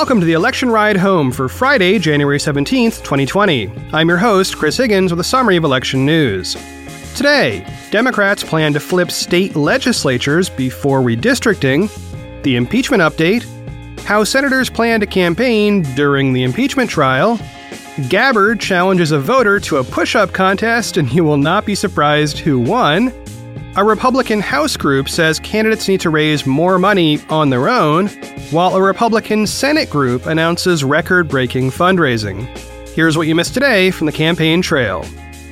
Welcome to the election ride home for Friday, January 17th, 2020. I'm your host, Chris Higgins, with a summary of election news. Today, Democrats plan to flip state legislatures before redistricting, the impeachment update, how senators plan to campaign during the impeachment trial, Gabbard challenges a voter to a push-up contest and you will not be surprised who won, a Republican House group says candidates need to raise more money on their own, while a Republican Senate group announces record-breaking fundraising. Here's what you missed today from the campaign trail.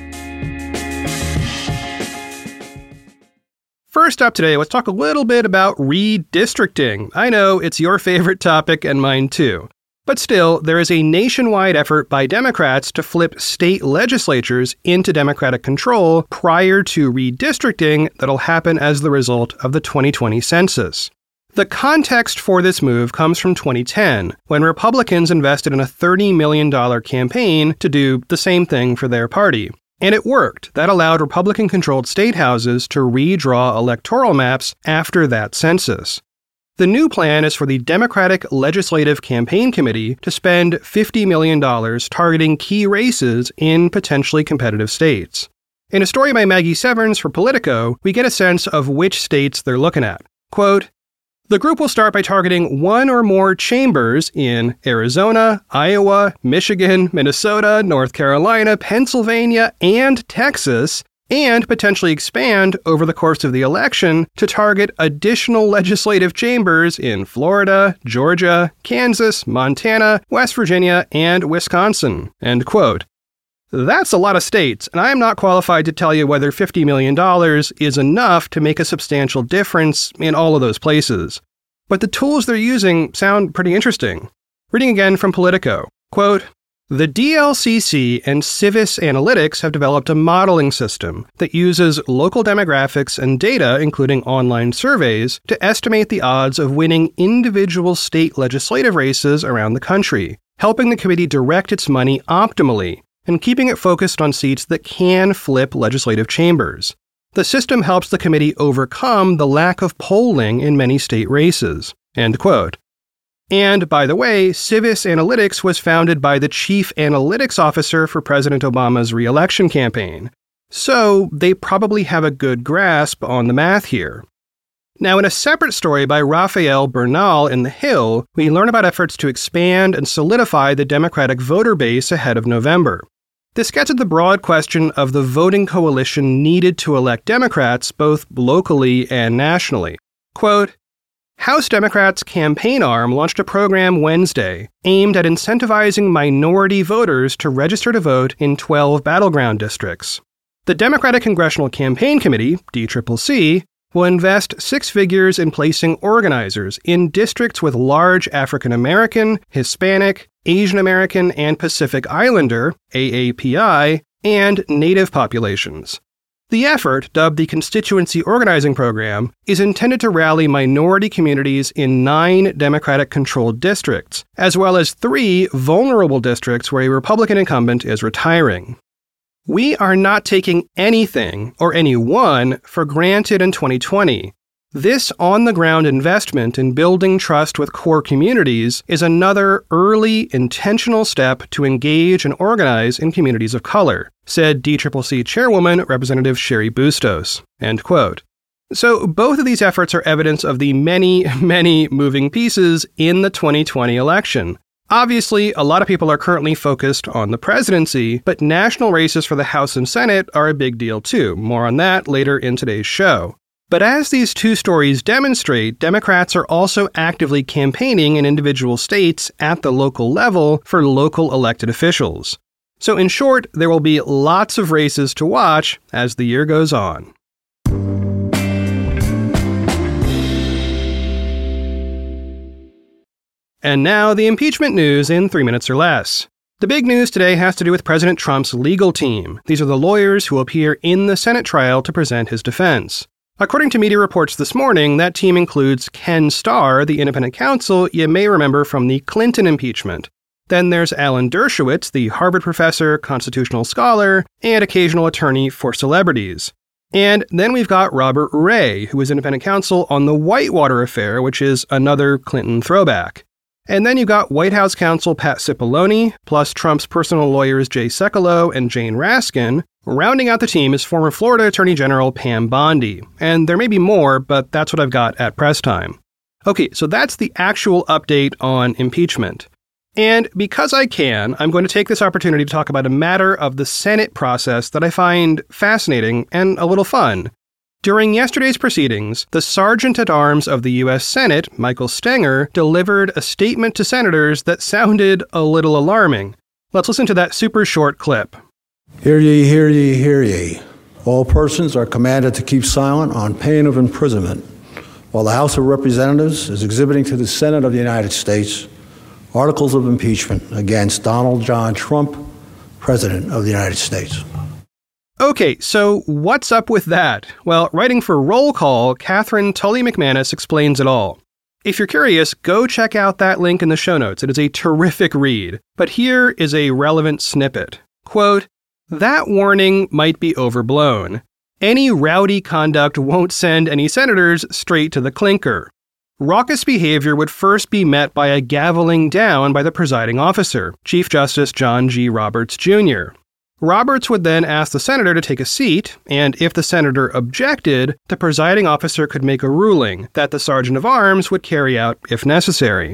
First up today, let's talk a little bit about redistricting. I know it's your favorite topic and mine too. But still, there is a nationwide effort by Democrats to flip state legislatures into Democratic control prior to redistricting that'll happen as the result of the 2020 census. The context for this move comes from 2010, when Republicans invested in a $30 million campaign to do the same thing for their party. And it worked. That allowed Republican-controlled state houses to redraw electoral maps after that census. The new plan is for the Democratic Legislative Campaign Committee to spend $50 million targeting key races in potentially competitive states. In a story by Maggie Severns for Politico, we get a sense of which states they're looking at. Quote, "The group will start by targeting one or more chambers in Arizona, Iowa, Michigan, Minnesota, North Carolina, Pennsylvania, and Texas, and potentially expand over the course of the election to target additional legislative chambers in Florida, Georgia, Kansas, Montana, West Virginia, and Wisconsin." End quote. That's a lot of states, and I am not qualified to tell you whether $50 million is enough to make a substantial difference in all of those places. But the tools they're using sound pretty interesting. Reading again from Politico, quote, "The DLCC and Civis Analytics have developed a modeling system that uses local demographics and data, including online surveys, to estimate the odds of winning individual state legislative races around the country, helping the committee direct its money optimally and keeping it focused on seats that can flip legislative chambers. The system helps the committee overcome the lack of polling in many state races." End quote. And, by the way, Civis Analytics was founded by the chief analytics officer for President Obama's re-election campaign. So, they probably have a good grasp on the math here. Now, in a separate story by Raphael Bernal in The Hill, we learn about efforts to expand and solidify the Democratic voter base ahead of November. This gets at the broad question of the voting coalition needed to elect Democrats both locally and nationally. Quote, "House Democrats' campaign arm launched a program Wednesday aimed at incentivizing minority voters to register to vote in 12 battleground districts. The Democratic Congressional Campaign Committee, DCCC, will invest six figures in placing organizers in districts with large African American, Hispanic, Asian American, and Pacific Islander, AAPI, and Native populations. The effort, dubbed the Constituency Organizing Program, is intended to rally minority communities in 9 Democratic-controlled districts, as well as 3 vulnerable districts where a Republican incumbent is retiring. We are not taking anything or anyone for granted in 2020. This on-the-ground investment in building trust with core communities is another early, intentional step to engage and organize in communities of color, said DCCC Chairwoman Representative Cheri Bustos. End quote. So both of these efforts are evidence of the many, many moving pieces in the 2020 election. Obviously, a lot of people are currently focused on the presidency, but national races for the House and Senate are a big deal too. More on that later in today's show. But as these two stories demonstrate, Democrats are also actively campaigning in individual states at the local level for local elected officials. So in short, there will be lots of races to watch as the year goes on. And now the impeachment news in 3 minutes or less. The big news today has to do with President Trump's legal team. These are the lawyers who appear in the Senate trial to present his defense. According to media reports this morning, that team includes Ken Starr, the independent counsel you may remember from the Clinton impeachment. Then there's Alan Dershowitz, the Harvard professor, constitutional scholar, and occasional attorney for celebrities. And then we've got Robert Ray, who was independent counsel on the Whitewater affair, which is another Clinton throwback. And then you got White House counsel Pat Cipollone, plus Trump's personal lawyers Jay Sekulow and Jane Raskin. Rounding out the team is former Florida Attorney General Pam Bondi. And there may be more, but that's what I've got at press time. Okay, so that's the actual update on impeachment. And because I can, I'm going to take this opportunity to talk about a matter of the Senate process that I find fascinating and a little fun. During yesterday's proceedings, the Sergeant-at-Arms of the U.S. Senate, Michael Stenger, delivered a statement to senators that sounded a little alarming. Let's listen to that super short clip. Hear ye, hear ye, hear ye. All persons are commanded to keep silent on pain of imprisonment, while the House of Representatives is exhibiting to the Senate of the United States articles of impeachment against Donald John Trump, President of the United States. Okay, so what's up with that? Well, writing for Roll Call, Catherine Tully McManus explains it all. If you're curious, go check out that link in the show notes. It is a terrific read. But here is a relevant snippet. Quote, "That warning might be overblown. Any rowdy conduct won't send any senators straight to the clinker. Raucous behavior would first be met by a gaveling down by the presiding officer, Chief Justice John G. Roberts, Jr. Roberts would then ask the senator to take a seat, and if the senator objected, the presiding officer could make a ruling that the Sergeant of Arms would carry out if necessary."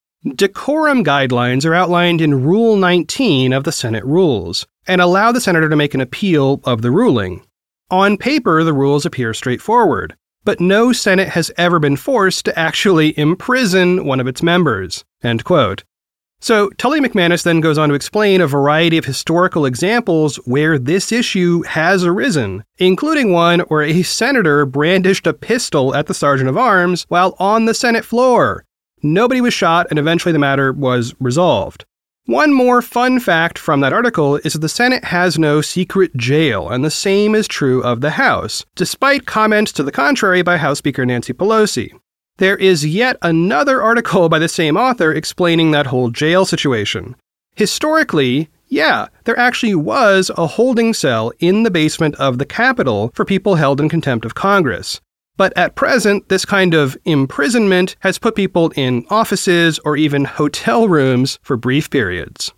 Decorum guidelines are outlined in Rule 19 of the Senate Rules, and allow the senator to make an appeal of the ruling. On paper, the rules appear straightforward, but no Senate has ever been forced to actually imprison one of its members. End quote. So Tully McManus then goes on to explain a variety of historical examples where this issue has arisen, including one where a senator brandished a pistol at the Sergeant of Arms while on the Senate floor. Nobody was shot, and eventually the matter was resolved. One more fun fact from that article is that the Senate has no secret jail, and the same is true of the House, despite comments to the contrary by House Speaker Nancy Pelosi. There is yet another article by the same author explaining that whole jail situation. Historically, yeah, there actually was a holding cell in the basement of the Capitol for people held in contempt of Congress. But at present, this kind of imprisonment has put people in offices or even hotel rooms for brief periods.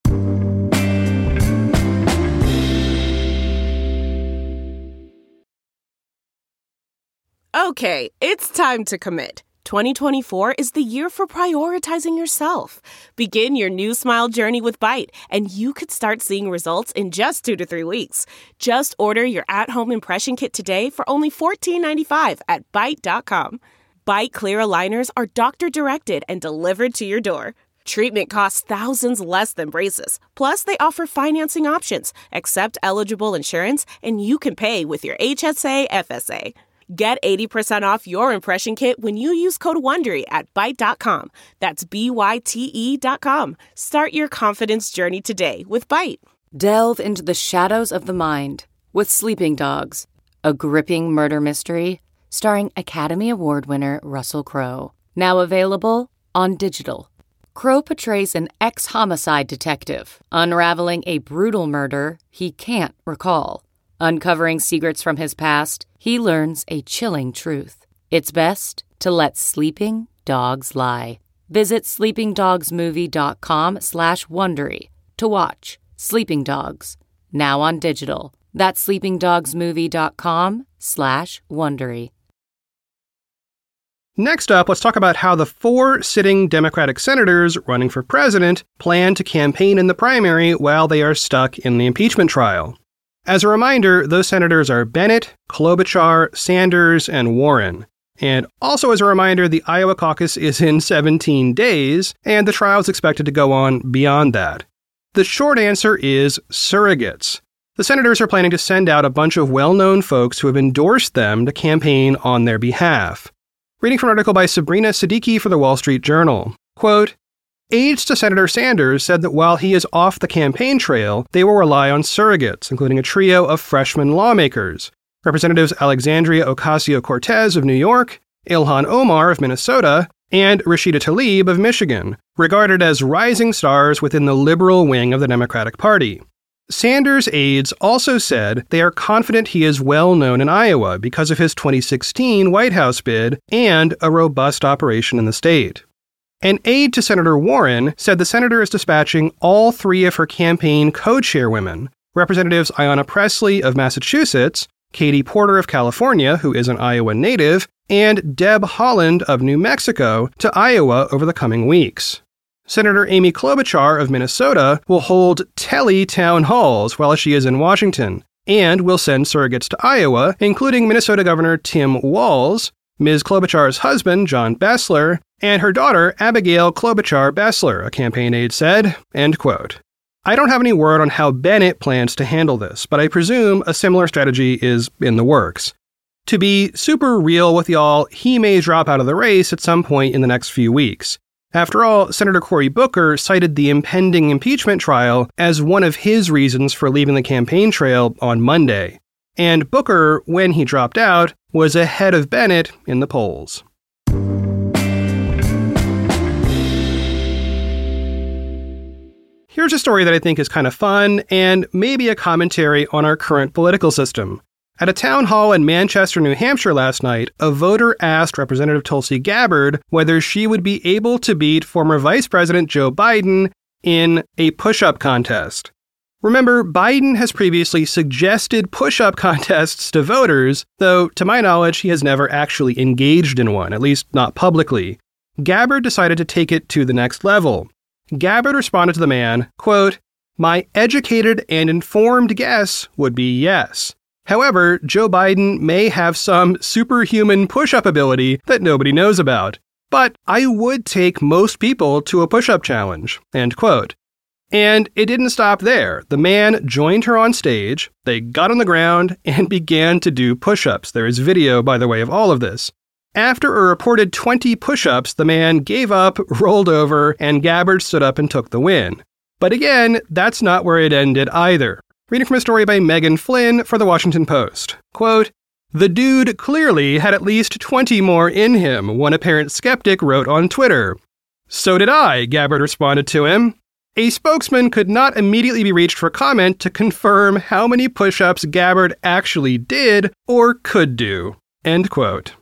Okay, it's time to commit. 2024 is the year for prioritizing yourself. Begin your new smile journey with Byte, and you could start seeing results in just 2 to 3 weeks. Just order your at-home impression kit today for only $14.95 at Byte.com. Byte clear aligners are doctor-directed and delivered to your door. Treatment costs thousands less than braces. Plus, they offer financing options, accept eligible insurance, and you can pay with your HSA FSA. Get 80% off your impression kit when you use code WONDERY at Byte.com. That's BYTE.com. Start your confidence journey today with Byte. Delve into the shadows of the mind with Sleeping Dogs, a gripping murder mystery starring Academy Award winner Russell Crowe. Now available on digital. Crowe portrays an ex-homicide detective unraveling a brutal murder he can't recall. Uncovering secrets from his past, he learns a chilling truth. It's best to let sleeping dogs lie. Visit sleepingdogsmovie.com/Wondery to watch Sleeping Dogs, now on digital. That's sleepingdogsmovie.com/Wondery. Next up, let's talk about how the 4 sitting Democratic senators running for president plan to campaign in the primary while they are stuck in the impeachment trial. As a reminder, those senators are Bennett, Klobuchar, Sanders, and Warren. And also as a reminder, the Iowa caucus is in 17 days, and the trial is expected to go on beyond that. The short answer is surrogates. The senators are planning to send out a bunch of well-known folks who have endorsed them to campaign on their behalf. Reading from an article by Sabrina Siddiqui for the Wall Street Journal. Quote, aides to Senator Sanders said that while he is off the campaign trail, they will rely on surrogates, including a trio of freshman lawmakers. Representatives Alexandria Ocasio-Cortez of New York, Ilhan Omar of Minnesota, and Rashida Tlaib of Michigan, regarded as rising stars within the liberal wing of the Democratic Party. Sanders' aides also said they are confident he is well known in Iowa because of his 2016 White House bid and a robust operation in the state. An aide to Senator Warren said the senator is dispatching all three of her campaign co-chairwomen, Representatives Ayanna Pressley of Massachusetts, Katie Porter of California, who is an Iowa native, and Deb Haaland of New Mexico, to Iowa over the coming weeks. Senator Amy Klobuchar of Minnesota will hold tele-town halls while she is in Washington, and will send surrogates to Iowa, including Minnesota Governor Tim Walz, Ms. Klobuchar's husband, John Bessler, and her daughter, Abigail Klobuchar-Bessler, a campaign aide said, end quote. I don't have any word on how Bennett plans to handle this, but I presume a similar strategy is in the works. To be super real with y'all, he may drop out of the race at some point in the next few weeks. After all, Senator Cory Booker cited the impending impeachment trial as one of his reasons for leaving the campaign trail on Monday. And Booker, when he dropped out, was ahead of Bennett in the polls. Here's a story that I think is kind of fun and maybe a commentary on our current political system. At a town hall in Manchester, New Hampshire last night, a voter asked Representative Tulsi Gabbard whether she would be able to beat former Vice President Joe Biden in a push-up contest. Remember, Biden has previously suggested push-up contests to voters, though to my knowledge he has never actually engaged in one, at least not publicly. Gabbard decided to take it to the next level. Gabbard responded to the man, quote, "My educated and informed guess would be yes. However, Joe Biden may have some superhuman push-up ability that nobody knows about. But I would take most people to a push-up challenge," end quote. And it didn't stop there. The man joined her on stage, they got on the ground, and began to do push-ups. There is video, by the way, of all of this. After a reported 20 push-ups, the man gave up, rolled over, and Gabbard stood up and took the win. But again, that's not where it ended either. Reading from a story by Megan Flynn for The Washington Post. Quote, "The dude clearly had at least 20 more in him," one apparent skeptic wrote on Twitter. "So did I," Gabbard responded to him. A spokesman could not immediately be reached for comment to confirm how many push-ups Gabbard actually did or could do. End quote.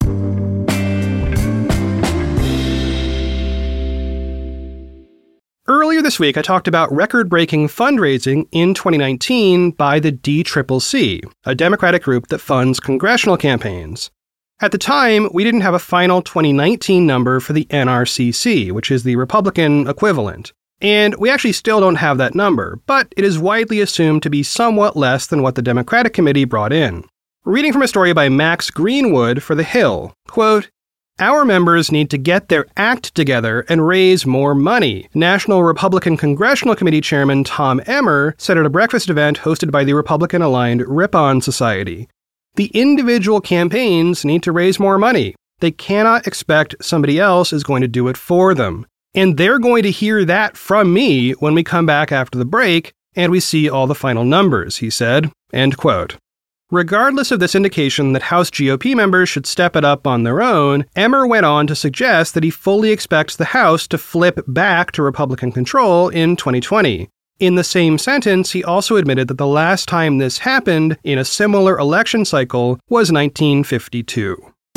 Earlier this week, I talked about record-breaking fundraising in 2019 by the DCCC, a Democratic group that funds congressional campaigns. At the time, we didn't have a final 2019 number for the NRCC, which is the Republican equivalent. And we actually still don't have that number, but it is widely assumed to be somewhat less than what the Democratic Committee brought in. Reading from a story by Max Greenwood for The Hill, quote, "Our members need to get their act together and raise more money," National Republican Congressional Committee Chairman Tom Emmer said at a breakfast event hosted by the Republican-aligned Ripon Society. The individual campaigns need to raise more money. They cannot expect somebody else is going to do it for them. And they're going to hear that from me when we come back after the break and we see all the final numbers, he said, end quote. Regardless of this indication that House GOP members should step it up on their own, Emmer went on to suggest that he fully expects the House to flip back to Republican control in 2020. In the same sentence, he also admitted that the last time this happened in a similar election cycle was 1952.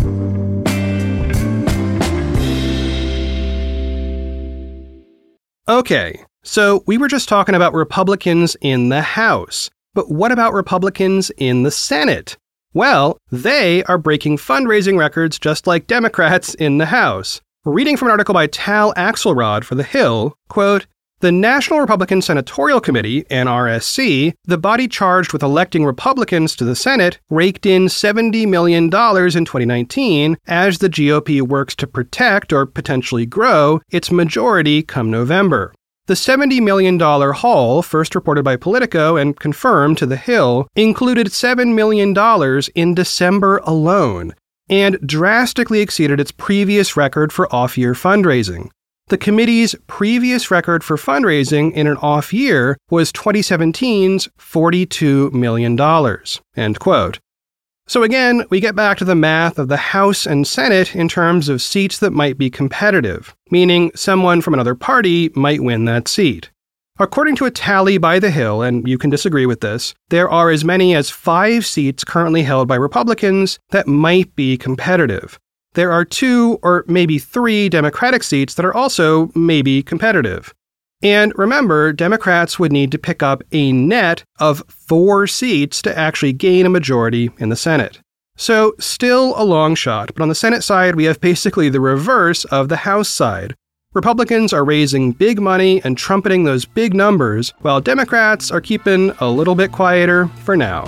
Okay, so we were just talking about Republicans in the House. But what about Republicans in the Senate? Well, they are breaking fundraising records just like Democrats in the House. Reading from an article by Tal Axelrod for The Hill, quote, "The National Republican Senatorial Committee, NRSC, the body charged with electing Republicans to the Senate, raked in $70 million in 2019 as the GOP works to protect or potentially grow its majority come November. The $70 million haul, first reported by Politico and confirmed to The Hill, included $7 million in December alone and drastically exceeded its previous record for off-year fundraising. The committee's previous record for fundraising in an off year was 2017's $42 million, end quote. So again, we get back to the math of the House and Senate in terms of seats that might be competitive, meaning someone from another party might win that seat. According to a tally by The Hill, and you can disagree with this, there are as many as 5 seats currently held by Republicans that might be competitive. there are 2 or maybe 3 Democratic seats that are also maybe competitive. And remember, Democrats would need to pick up a net of 4 seats to actually gain a majority in the Senate. So still a long shot, but on the Senate side, we have basically the reverse of the House side. Republicans are raising big money and trumpeting those big numbers, while Democrats are keeping a little bit quieter for now.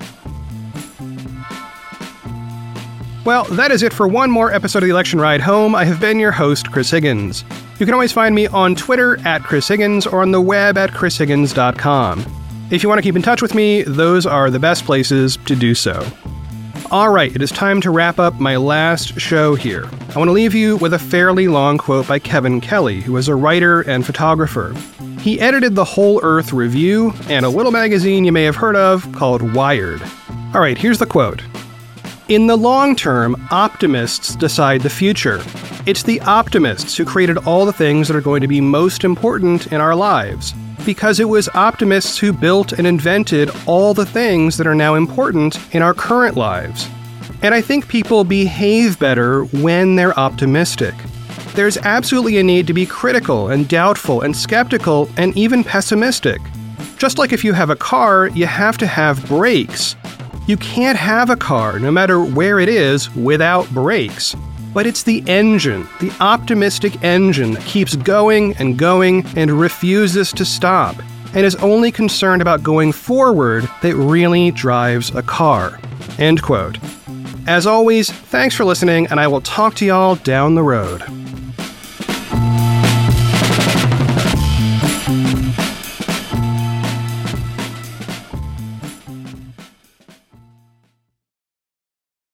Well, that is it for one more episode of the Election Ride Home. I have been your host, Chris Higgins. You can always find me on Twitter at Chris Higgins or on the web at chrishiggins.com. If you want to keep in touch with me, those are the best places to do so. All right, it is time to wrap up my last show here. I want to leave you with a fairly long quote by Kevin Kelly, who is a writer and photographer. He edited the Whole Earth Review and a little magazine you may have heard of called Wired. All right, here's the quote. In the long term, optimists decide the future. It's the optimists who created all the things that are going to be most important in our lives. Because it was optimists who built and invented all the things that are now important in our current lives. And I think people behave better when they're optimistic. There's absolutely a need to be critical and doubtful and skeptical and even pessimistic. Just like if you have a car, you have to have brakes. You can't have a car, no matter where it is, without brakes. But it's the engine, the optimistic engine that keeps going and refuses to stop, and is only concerned about going forward that really drives a car. End quote. As always, thanks for listening, and I will talk to y'all down the road.